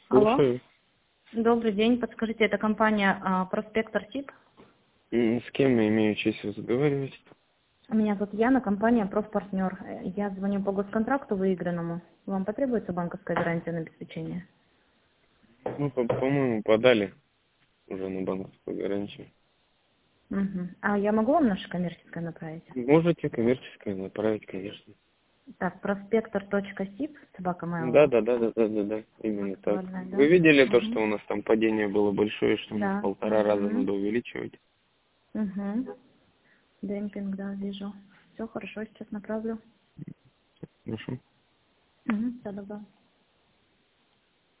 Алло. Слушаю. Добрый день. Подскажите, это компания Проспектор ТИП? С кем я имею честь разговаривать? Меня зовут Яна, компания Профпартнер. Я звоню по госконтракту выигранному. Вам потребуется банковская гарантия на обеспечение? Ну, по-моему, подали уже на банковскую гарантию. Угу. А я могу вам наше коммерческое направить? Можете коммерческое направить, конечно. Так, проспектор.сип, собака Да, Mail.ru. да, да, да, да, да, да, именно так. Актуальная, да? Вы видели то, Угу. что у нас там падение было большое, что мы в Да. 1,5 раза надо увеличивать? Угу. Демпинг, да, вижу. Все хорошо, сейчас направлю. Хорошо. Угу. Все, добро.